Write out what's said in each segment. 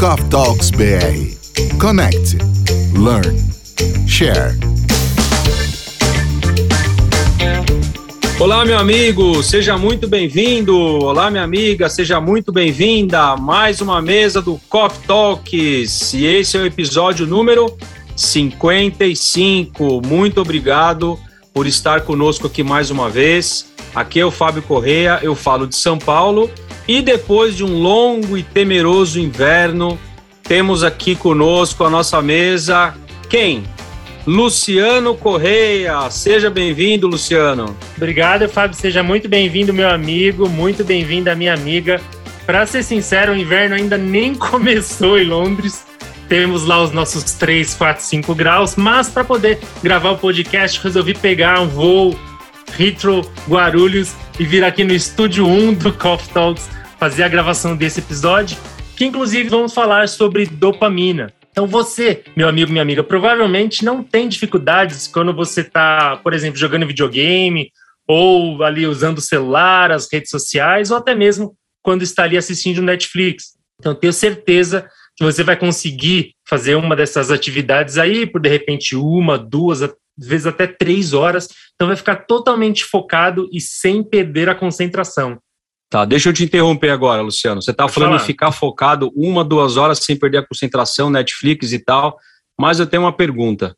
Coffee Talks BR. Connect, learn, share. Olá, meu amigo, seja muito bem-vindo. Olá, minha amiga, seja muito bem-vinda a mais uma mesa do Coffee Talks. E esse é o episódio número 55. Muito obrigado por estar conosco aqui mais uma vez. Aqui é o Fábio Correia, eu falo de São Paulo. E depois de um longo e temeroso inverno, temos aqui conosco a nossa mesa, quem? Luciano Correia. Seja bem-vindo, Luciano. Obrigado, Fábio. Seja muito bem-vindo, meu amigo. Muito bem-vinda, minha amiga. Para ser sincero, o inverno ainda nem começou em Londres. Temos lá os nossos 3, 4, 5 graus. Mas para poder gravar o podcast, resolvi pegar um voo Heathrow, Guarulhos e vir aqui no estúdio 1 do Coffee Talks fazer a gravação desse episódio, que inclusive vamos falar sobre dopamina. Então você, meu amigo, minha amiga, provavelmente não tem dificuldades quando você está, por exemplo, jogando videogame ou ali usando o celular, as redes sociais, ou até mesmo quando está ali assistindo Netflix. Então tenho certeza que você vai conseguir fazer uma dessas atividades aí por, de repente, 1, 2, às vezes até 3 horas. Então vai ficar totalmente focado e sem perder a concentração. Tá, deixa eu te interromper agora, Luciano. Você está falando em ficar focado 1, 2 horas sem perder a concentração, Netflix e tal, mas eu tenho uma pergunta.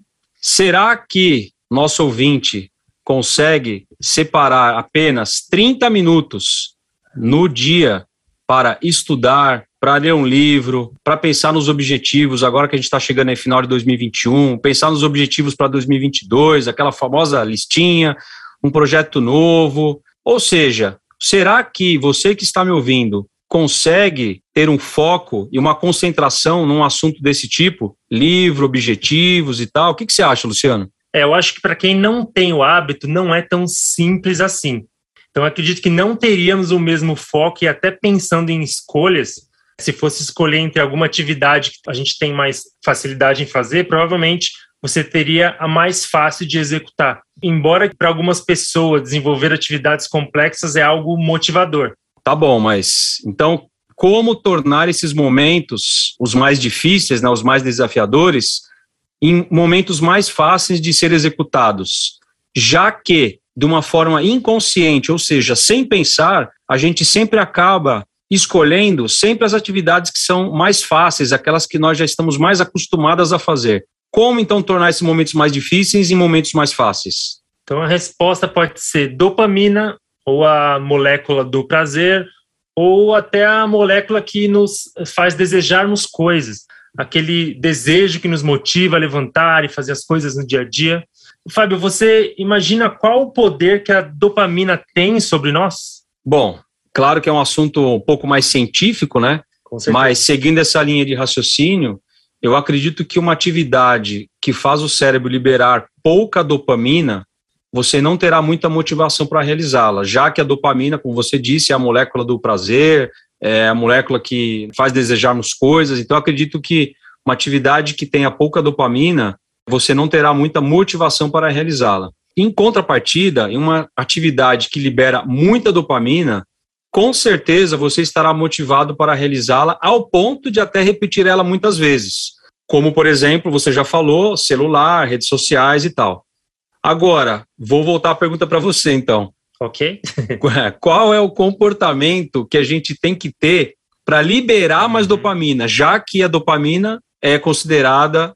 Será que nosso ouvinte consegue separar apenas 30 minutos no dia para estudar, para ler um livro, para pensar nos objetivos, agora que a gente está chegando no final de 2021, pensar nos objetivos para 2022, aquela famosa listinha, um projeto novo? Ou seja, será que você que está me ouvindo consegue ter um foco e uma concentração num assunto desse tipo? Livro, objetivos e tal. O que você acha, Luciano? Eu acho que para quem não tem o hábito, não é tão simples assim. Então, eu acredito que não teríamos o mesmo foco e até pensando em escolhas, se fosse escolher entre alguma atividade que a gente tem mais facilidade em fazer, provavelmente você teria a mais fácil de executar. Embora para algumas pessoas desenvolver atividades complexas é algo motivador. Tá bom, mas então como tornar esses momentos, os mais difíceis, né, os mais desafiadores, em momentos mais fáceis de ser executados? Já que, de uma forma inconsciente, ou seja, sem pensar, a gente sempre acaba escolhendo sempre as atividades que são mais fáceis, aquelas que nós já estamos mais acostumadas a fazer. Como, então, tornar esses momentos mais difíceis em momentos mais fáceis? Então, a resposta pode ser dopamina, ou a molécula do prazer, ou até a molécula que nos faz desejarmos coisas. Aquele desejo que nos motiva a levantar e fazer as coisas no dia a dia. Fábio, você imagina qual o poder que a dopamina tem sobre nós? Bom, claro que é um assunto um pouco mais científico, né? Com certeza. Mas seguindo essa linha de raciocínio, eu acredito que uma atividade que faz o cérebro liberar pouca dopamina, você não terá muita motivação para realizá-la, já que a dopamina, como você disse, é a molécula do prazer, é a molécula que faz desejarmos coisas. Então, eu acredito que uma atividade que tenha pouca dopamina, você não terá muita motivação para realizá-la. Em contrapartida, em uma atividade que libera muita dopamina, com certeza você estará motivado para realizá-la ao ponto de até repetir ela muitas vezes. Como, por exemplo, você já falou, celular, redes sociais e tal. Agora, vou voltar a pergunta para você, então. Ok. Qual é o comportamento que a gente tem que ter para liberar mais dopamina, já que a dopamina é considerada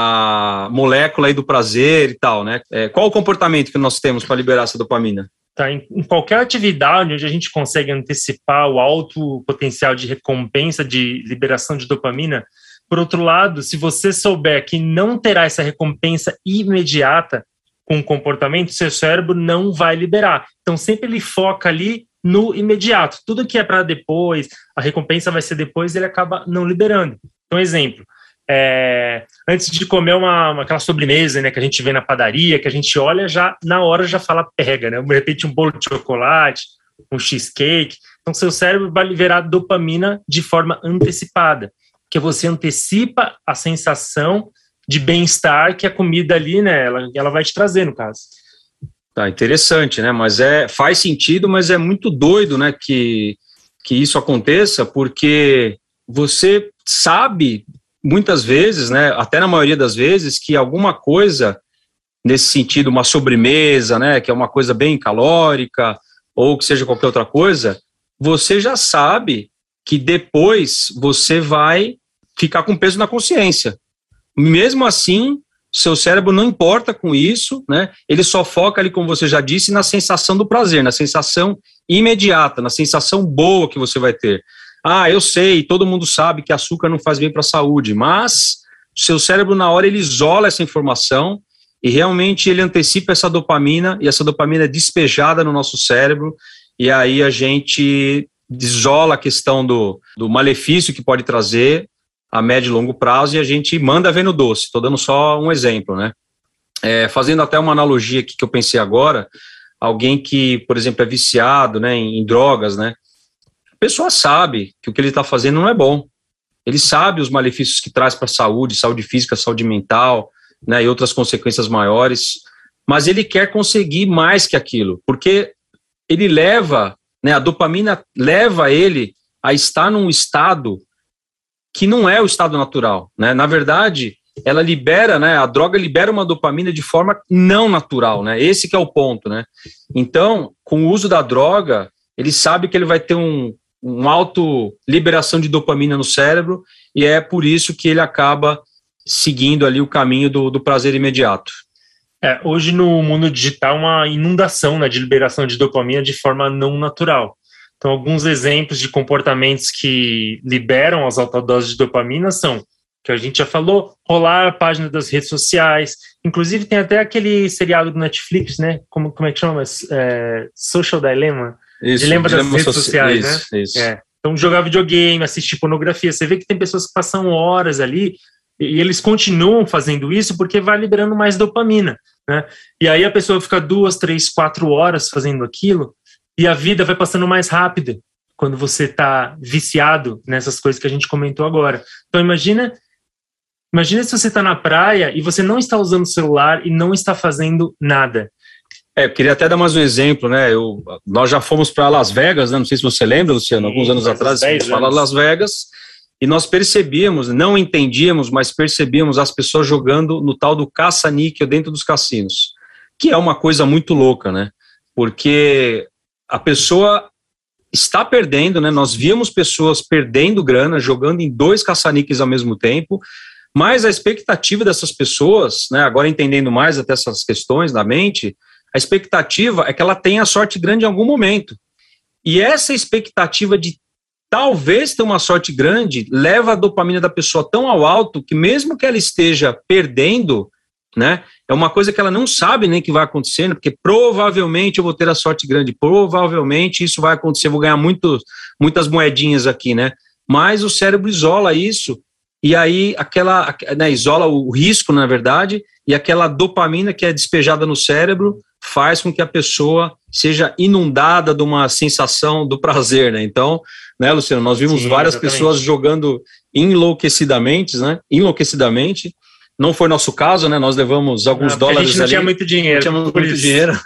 a molécula aí do prazer e tal, né? Qual o comportamento que nós temos para liberar essa dopamina? Tá, em qualquer atividade onde a gente consegue antecipar o alto potencial de recompensa, de liberação de dopamina, por outro lado, se você souber que não terá essa recompensa imediata com o comportamento, seu cérebro não vai liberar. Então, sempre ele foca ali no imediato. Tudo que é para depois, a recompensa vai ser depois, ele acaba não liberando. Então, exemplo, antes de comer aquela sobremesa, né, que a gente vê na padaria, que a gente olha, já na hora já fala pega, né? De repente um bolo de chocolate, um cheesecake. Então seu cérebro vai liberar dopamina de forma antecipada, que você antecipa a sensação de bem-estar que a comida ali, né, ela vai te trazer, no caso. Tá, interessante, né? Mas faz sentido, mas é muito doido, né, que isso aconteça, porque você sabe, muitas vezes, né, até na maioria das vezes, que alguma coisa, nesse sentido, uma sobremesa, né, que é uma coisa bem calórica, ou que seja qualquer outra coisa, você já sabe que depois você vai ficar com peso na consciência. Mesmo assim, seu cérebro não importa com isso, né? Ele só foca ali, como você já disse, na sensação do prazer, na sensação imediata, na sensação boa que você vai ter. Eu sei, todo mundo sabe que açúcar não faz bem para a saúde, mas o seu cérebro, na hora, ele isola essa informação e realmente ele antecipa essa dopamina, e essa dopamina é despejada no nosso cérebro, e aí a gente isola a questão do malefício que pode trazer a médio e longo prazo, e a gente manda ver no doce. Estou dando só um exemplo, né? Fazendo até uma analogia aqui que eu pensei agora, alguém que, por exemplo, é viciado, né, em drogas, né? A pessoa sabe que o que ele está fazendo não é bom. Ele sabe os malefícios que traz para a saúde física, saúde mental, né, e outras consequências maiores, mas ele quer conseguir mais que aquilo, porque ele leva, né, a dopamina leva ele a estar num estado que não é o estado natural, né? Na verdade, ela libera, né, a droga libera uma dopamina de forma não natural, né? Esse que é o ponto, né? Então, com o uso da droga, ele sabe que ele vai ter uma auto liberação de dopamina no cérebro, e é por isso que ele acaba seguindo ali o caminho do prazer imediato. Hoje no mundo digital, uma inundação, né, de liberação de dopamina de forma não natural. Então, alguns exemplos de comportamentos que liberam as altas doses de dopamina são, que a gente já falou, rolar a página das redes sociais. Inclusive, tem até aquele seriado do Netflix, né? Como é que chama? Social Dilemma. Isso, lembra das redes sociais, né? Isso. Então, jogar videogame, assistir pornografia. Você vê que tem pessoas que passam horas ali e eles continuam fazendo isso porque vai liberando mais dopamina, né? E aí a pessoa fica 2, 3, 4 horas fazendo aquilo e a vida vai passando mais rápido quando você está viciado nessas coisas que a gente comentou agora. Então, imagina se você está na praia e você não está usando o celular e não está fazendo nada. Eu queria até dar mais um exemplo, né? Nós já fomos para Las Vegas, né? Não sei se você lembra, Luciano, alguns anos atrás, fomos para Las Vegas, e nós percebíamos, não entendíamos, mas percebíamos as pessoas jogando no tal do caça-níquel dentro dos cassinos, que é uma coisa muito louca, né? Porque a pessoa está perdendo, né? Nós víamos pessoas perdendo grana, jogando em 2 caça-níqueis ao mesmo tempo, mas a expectativa dessas pessoas, né? Agora entendendo mais até essas questões na mente, a expectativa é que ela tenha sorte grande em algum momento. E essa expectativa de talvez ter uma sorte grande leva a dopamina da pessoa tão ao alto que mesmo que ela esteja perdendo, né, é uma coisa que ela não sabe nem que vai acontecendo, porque provavelmente eu vou ter a sorte grande, provavelmente isso vai acontecer, vou ganhar muitas moedinhas aqui, né? Mas o cérebro isola isso, e aí isola o risco, na verdade, e aquela dopamina que é despejada no cérebro faz com que a pessoa seja inundada de uma sensação do prazer, né? Então, né, Luciano, nós vimos várias pessoas jogando enlouquecidamente, né? Enlouquecidamente. Não foi nosso caso, né? Nós levamos alguns dólares ali. A gente não tinha muito dinheiro. Não tínhamos muito dinheiro.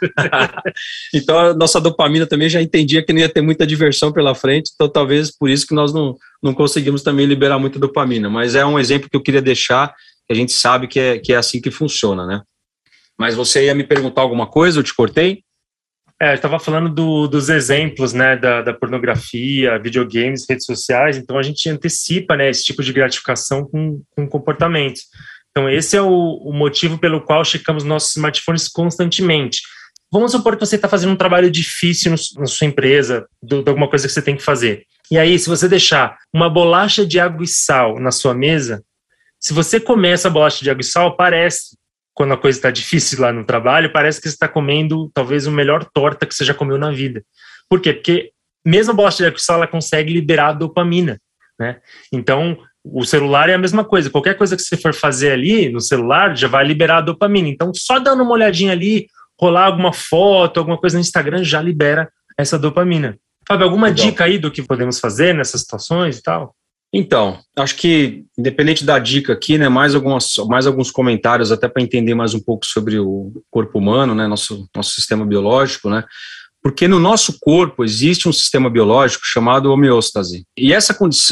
Então, a nossa dopamina também já entendia que não ia ter muita diversão pela frente, então talvez por isso que nós não conseguimos também liberar muita dopamina. Mas é um exemplo que eu queria deixar, que a gente sabe que é assim que funciona, né? Mas você ia me perguntar alguma coisa? Eu te cortei? Eu estava falando dos exemplos, né, da pornografia, videogames, redes sociais. Então, a gente antecipa, né, esse tipo de gratificação com comportamentos. Então, esse é o motivo pelo qual checamos nossos smartphones constantemente. Vamos supor que você está fazendo um trabalho difícil na sua empresa, de alguma coisa que você tem que fazer. E aí, se você deixar uma bolacha de água e sal na sua mesa, se você comer essa bolacha de água e sal, parece, quando a coisa está difícil lá no trabalho, parece que você está comendo talvez a melhor torta que você já comeu na vida. Por quê? Porque mesmo a bolacha de água e sal, ela consegue liberar dopamina, né? Então, o celular é a mesma coisa. Qualquer coisa que você for fazer ali no celular já vai liberar a dopamina. Então, só dando uma olhadinha ali, rolar alguma foto, alguma coisa no Instagram, já libera essa dopamina. Fábio, alguma dica aí do que podemos fazer nessas situações e tal? Então, acho que, independente da dica aqui, né, mais alguns comentários até para entender mais um pouco sobre o corpo humano, né, nosso sistema biológico, né, porque no nosso corpo existe um sistema biológico chamado homeostase. E essa condição,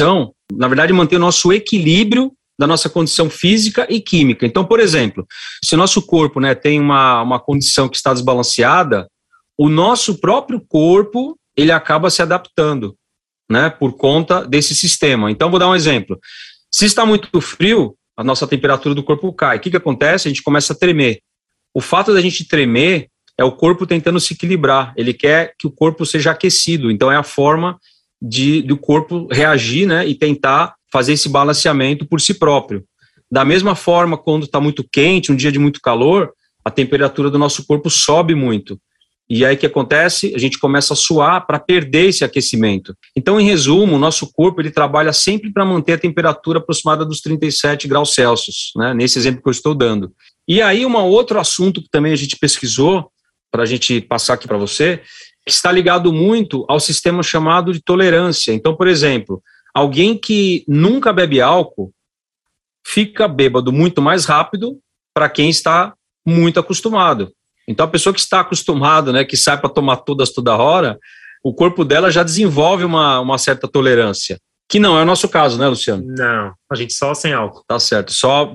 na verdade, manter o nosso equilíbrio da nossa condição física e química. Então, por exemplo, se o nosso corpo, né, tem uma condição que está desbalanceada, o nosso próprio corpo, ele acaba se adaptando, né, por conta desse sistema. Então, vou dar um exemplo. Se está muito frio, a nossa temperatura do corpo cai. O que acontece? A gente começa a tremer. O fato da gente tremer é o corpo tentando se equilibrar. Ele quer que o corpo seja aquecido. Então, é a forma do corpo reagir, né, e tentar fazer esse balanceamento por si próprio. Da mesma forma, quando está muito quente, um dia de muito calor, a temperatura do nosso corpo sobe muito. E aí o que acontece? A gente começa a suar para perder esse aquecimento. Então, em resumo, o nosso corpo ele trabalha sempre para manter a temperatura aproximada dos 37 graus Celsius, né, nesse exemplo que eu estou dando. E aí, um outro assunto que também a gente pesquisou, para a gente passar aqui para você, que está ligado muito ao sistema chamado de tolerância. Então, por exemplo, alguém que nunca bebe álcool fica bêbado muito mais rápido para quem está muito acostumado. Então, a pessoa que está acostumada, né, que sai para tomar todas toda hora, o corpo dela já desenvolve uma certa tolerância, que não é o nosso caso, né, Luciano? Não, a gente só sem álcool. Tá certo, só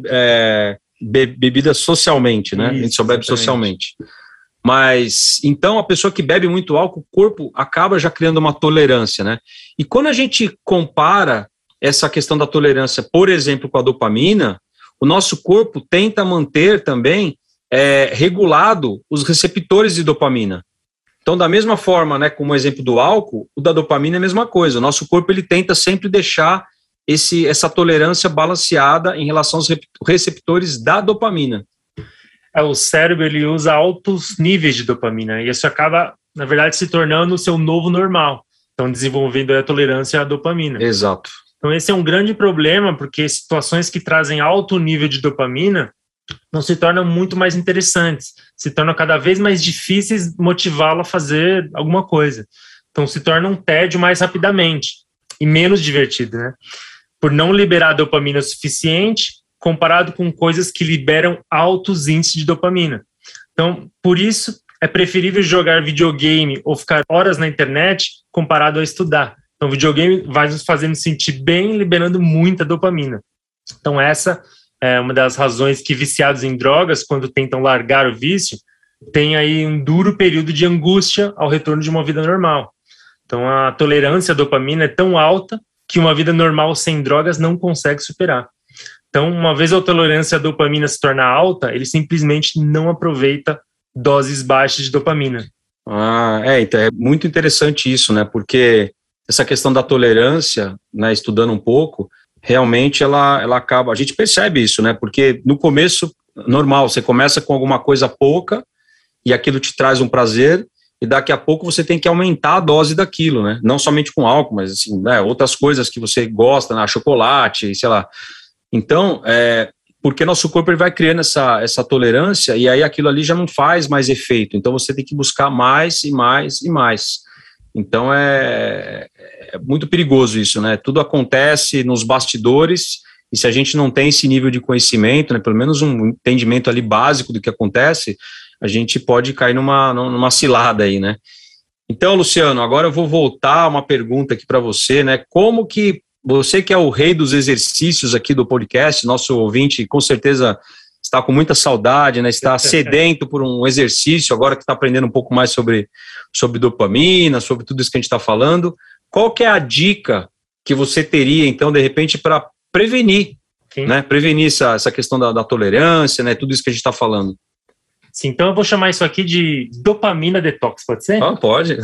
bebida socialmente, né? Isso, a gente só bebe socialmente. Mas, então, a pessoa que bebe muito álcool, o corpo acaba já criando uma tolerância, né? E quando a gente compara essa questão da tolerância, por exemplo, com a dopamina, o nosso corpo tenta manter também regulado os receptores de dopamina. Então, da mesma forma, né, como o exemplo do álcool, o da dopamina é a mesma coisa. O nosso corpo ele tenta sempre deixar essa tolerância balanceada em relação aos receptores da dopamina. O cérebro ele usa altos níveis de dopamina e isso acaba, na verdade, se tornando o seu novo normal. Então, desenvolvendo a tolerância à dopamina. Exato. Então, esse é um grande problema, porque situações que trazem alto nível de dopamina não se tornam muito mais interessantes, se tornam cada vez mais difíceis motivá-lo a fazer alguma coisa. Então, se torna um tédio mais rapidamente e menos divertido, né? Por não liberar dopamina o suficiente, comparado com coisas que liberam altos índices de dopamina. Então, por isso, é preferível jogar videogame ou ficar horas na internet comparado a estudar. Então, o videogame vai nos fazendo sentir bem, liberando muita dopamina. Então, essa é uma das razões que viciados em drogas, quando tentam largar o vício, tem aí um duro período de angústia ao retorno de uma vida normal. Então, a tolerância à dopamina é tão alta que uma vida normal sem drogas não consegue superar. Então, uma vez a tolerância à dopamina se torna alta, ele simplesmente não aproveita doses baixas de dopamina. Então é muito interessante isso, né? Porque essa questão da tolerância, né, estudando um pouco, realmente ela acaba... A gente percebe isso, né? Porque no começo, normal, você começa com alguma coisa pouca e aquilo te traz um prazer e daqui a pouco você tem que aumentar a dose daquilo, né? Não somente com álcool, mas assim, né, outras coisas que você gosta, né? Chocolate, sei lá... Então, porque nosso corpo ele vai criando essa tolerância e aí aquilo ali já não faz mais efeito. Então, você tem que buscar mais e mais e mais. Então, é muito perigoso isso, né? Tudo acontece nos bastidores e se a gente não tem esse nível de conhecimento, né, pelo menos um entendimento ali básico do que acontece, a gente pode cair numa cilada aí, né? Então, Luciano, agora eu vou voltar uma pergunta aqui para você, né? Como que você que é o rei dos exercícios aqui do podcast, nosso ouvinte com certeza está com muita saudade, né? Está sedento por um exercício, agora que está aprendendo um pouco mais sobre dopamina, sobre tudo isso que a gente está falando. Qual que é a dica que você teria, então, de repente, para prevenir, né? Prevenir essa questão da tolerância, né? Tudo isso que a gente está falando. Sim, então eu vou chamar isso aqui de dopamina detox, pode ser? Pode.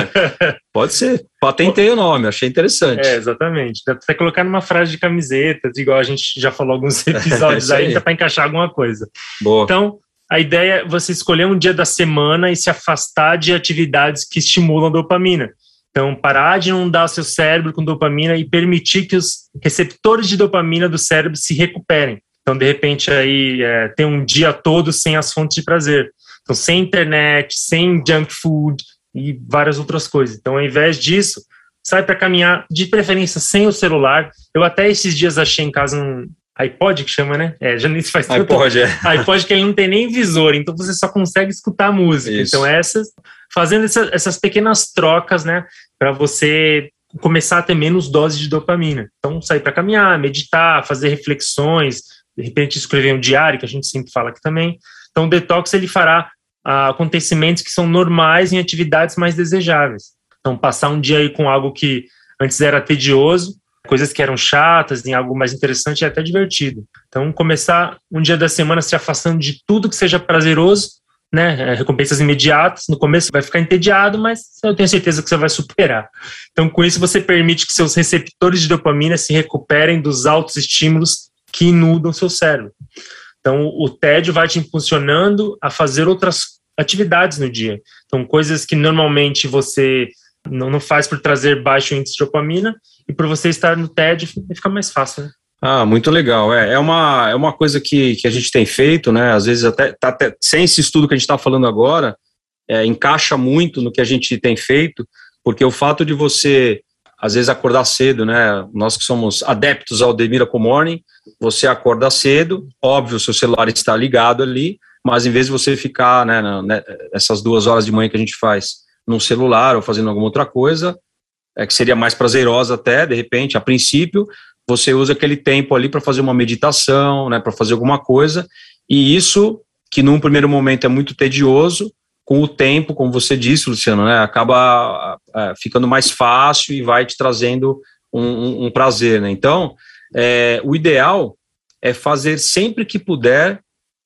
Pode ser. Patentei o nome, achei interessante. Exatamente. Dá para colocar numa frase de camiseta, igual a gente já falou alguns episódios aí, dá para encaixar alguma coisa. Boa. Então, a ideia é você escolher um dia da semana e se afastar de atividades que estimulam a dopamina. Então, parar de inundar o seu cérebro com dopamina e permitir que os receptores de dopamina do cérebro se recuperem. Então, de repente, aí tem um dia todo sem as fontes de prazer. Então, sem internet, sem junk food e várias outras coisas. Então, ao invés disso, sai para caminhar, de preferência sem o celular. Eu até esses dias achei em casa um iPod, que chama, né? Já nem se faz tanto. iPod que ele não tem nem visor, então você só consegue escutar a música. Isso. Então, fazendo essas pequenas trocas, né? Para você começar a ter menos doses de dopamina. Então, sair para caminhar, meditar, fazer reflexões, de repente escrever um diário, que a gente sempre fala aqui também. Então, o detox ele fará acontecimentos que são normais em atividades mais desejáveis. Então, passar um dia aí com algo que antes era tedioso, coisas que eram chatas, em algo mais interessante e até divertido. Então, começar um dia da semana se afastando de tudo que seja prazeroso, né? Recompensas imediatas. No começo vai ficar entediado, mas eu tenho certeza que você vai superar. Então, com isso, você permite que seus receptores de dopamina se recuperem dos altos estímulos que inundam seu cérebro. Então, o tédio vai te impulsionando a fazer outras atividades no dia. Então, coisas que normalmente você não faz por trazer baixo índice de dopamina, e por você estar no tédio fica mais fácil, né? Muito legal. É uma coisa que a gente tem feito, né? Às vezes até sem esse estudo que a gente está falando agora, encaixa muito no que a gente tem feito, porque o fato de você, às vezes, acordar cedo, né? Nós que somos adeptos ao The Miracle Morning, você acorda cedo, óbvio, seu celular está ligado ali, mas em vez de você ficar, né, essas 2 horas de manhã que a gente faz no celular ou fazendo alguma outra coisa, que seria mais prazerosa até, de repente, a princípio, você usa aquele tempo ali para fazer uma meditação, né, para fazer alguma coisa, e isso, que num primeiro momento é muito tedioso, com o tempo, como você disse, Luciano, né, acaba ficando mais fácil e vai te trazendo um prazer, né? Então, o ideal é fazer sempre que puder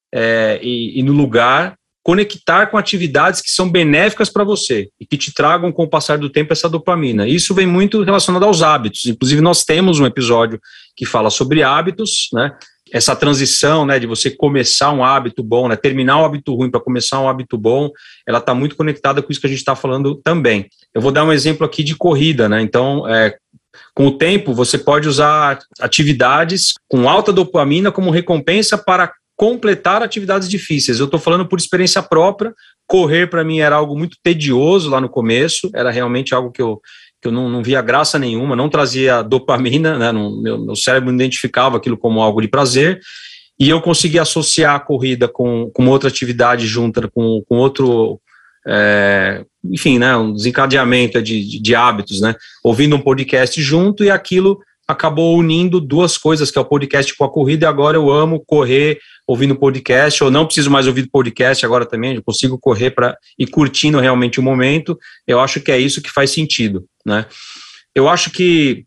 e no lugar, conectar com atividades que são benéficas para você e que te tragam com o passar do tempo essa dopamina. Isso vem muito relacionado aos hábitos. Inclusive, nós temos um episódio que fala sobre hábitos, né? Essa transição, né, de você começar um hábito bom, né, terminar um hábito ruim para começar um hábito bom, ela está muito conectada com isso que a gente está falando também. Eu vou dar um exemplo aqui de corrida, né? Então, com o tempo, você pode usar atividades com alta dopamina como recompensa para completar atividades difíceis. Eu estou falando por experiência própria. Correr para mim era algo muito tedioso lá no começo, era realmente algo que eu não via graça nenhuma, não trazia dopamina, né? Meu cérebro não identificava aquilo como algo de prazer, e eu conseguia associar a corrida com outra atividade junta, com outro, enfim, né? Um desencadeamento de hábitos, né? Ouvindo um podcast junto, e aquilo acabou unindo 2 coisas, que é o podcast com a corrida, e agora eu amo correr ouvindo podcast, ou não preciso mais ouvir podcast agora também, eu consigo correr para ir curtindo realmente o momento. Eu acho que é isso que faz sentido, né? Eu acho que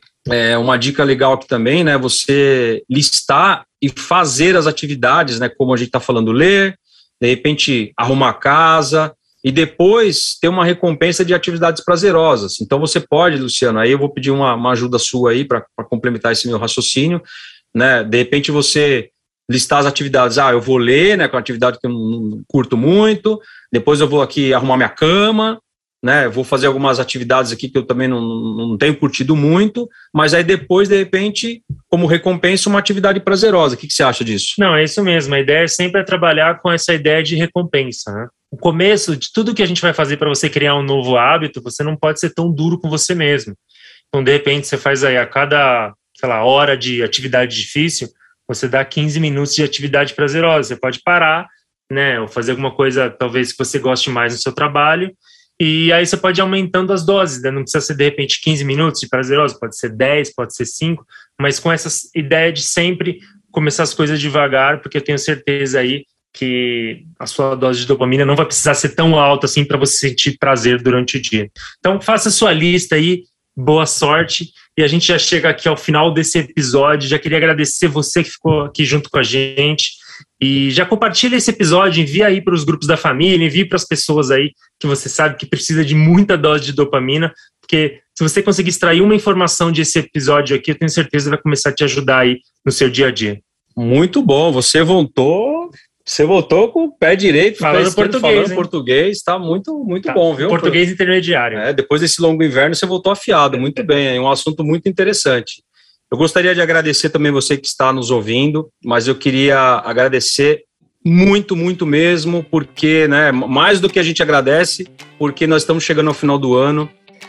uma dica legal aqui também, né, você listar e fazer as atividades, né, como a gente está falando, ler, de repente arrumar a casa, e depois ter uma recompensa de atividades prazerosas. Então você pode, Luciano, aí eu vou pedir uma ajuda sua aí para complementar esse meu raciocínio, né? De repente você listar as atividades, eu vou ler, né, com uma atividade que eu não curto muito, depois eu vou aqui arrumar minha cama, né, vou fazer algumas atividades aqui que eu também não tenho curtido muito, mas aí depois, de repente, como recompensa, uma atividade prazerosa. O que você acha disso? Não, é isso mesmo, a ideia sempre é trabalhar com essa ideia de recompensa, né? O começo de tudo que a gente vai fazer para você criar um novo hábito, você não pode ser tão duro com você mesmo. Então, de repente, você faz aí a cada, hora de atividade difícil, você dá 15 minutos de atividade prazerosa. Você pode parar, né, ou fazer alguma coisa, talvez, que você goste mais no seu trabalho, e aí você pode ir aumentando as doses, né? Não precisa ser, de repente, 15 minutos de prazerosa, pode ser 10, pode ser 5, mas com essa ideia de sempre começar as coisas devagar, porque eu tenho certeza aí que a sua dose de dopamina não vai precisar ser tão alta assim para você sentir prazer durante o dia. Então, faça a sua lista aí, boa sorte, e a gente já chega aqui ao final desse episódio. Já queria agradecer você que ficou aqui junto com a gente, e já compartilha esse episódio, envia aí para os grupos da família, envie para as pessoas aí que você sabe que precisa de muita dose de dopamina, porque se você conseguir extrair uma informação desse episódio aqui, eu tenho certeza que vai começar a te ajudar aí no seu dia a dia. Muito bom, você voltou com o pé direito, falando português, tá muito bom, viu? Português intermediário. Depois desse longo inverno, você voltou afiado, muito bem, é um assunto muito interessante. Eu gostaria de agradecer também você que está nos ouvindo, mas eu queria agradecer muito, muito mesmo, porque, né, mais do que a gente agradece, porque nós estamos chegando ao final do ano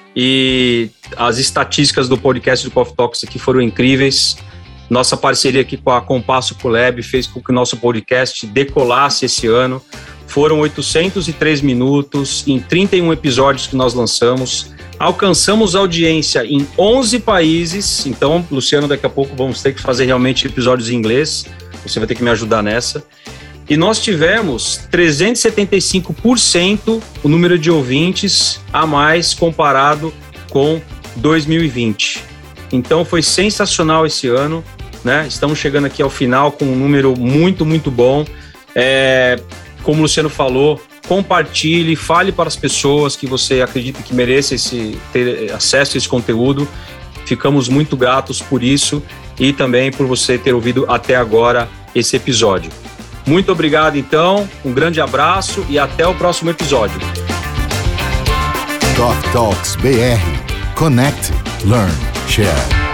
e as estatísticas do podcast do Coffee Talks aqui foram incríveis. Nossa parceria aqui com a Compasso Collab fez com que o nosso podcast decolasse esse ano. Foram 803 minutos em 31 episódios que nós lançamos. Alcançamos audiência em 11 países. Então, Luciano, daqui a pouco vamos ter que fazer realmente episódios em inglês. Você vai ter que me ajudar nessa. E nós tivemos 375% o número de ouvintes a mais comparado com 2020. Então, foi sensacional esse ano, né? Estamos chegando aqui ao final com um número muito, muito bom. Como o Luciano falou, compartilhe, fale para as pessoas que você acredita que mereça ter acesso a esse conteúdo. Ficamos muito gratos por isso e também por você ter ouvido até agora esse episódio. Muito obrigado, então, um grande abraço e até o próximo episódio. Doc Talks BR. Connect, Learn, Share.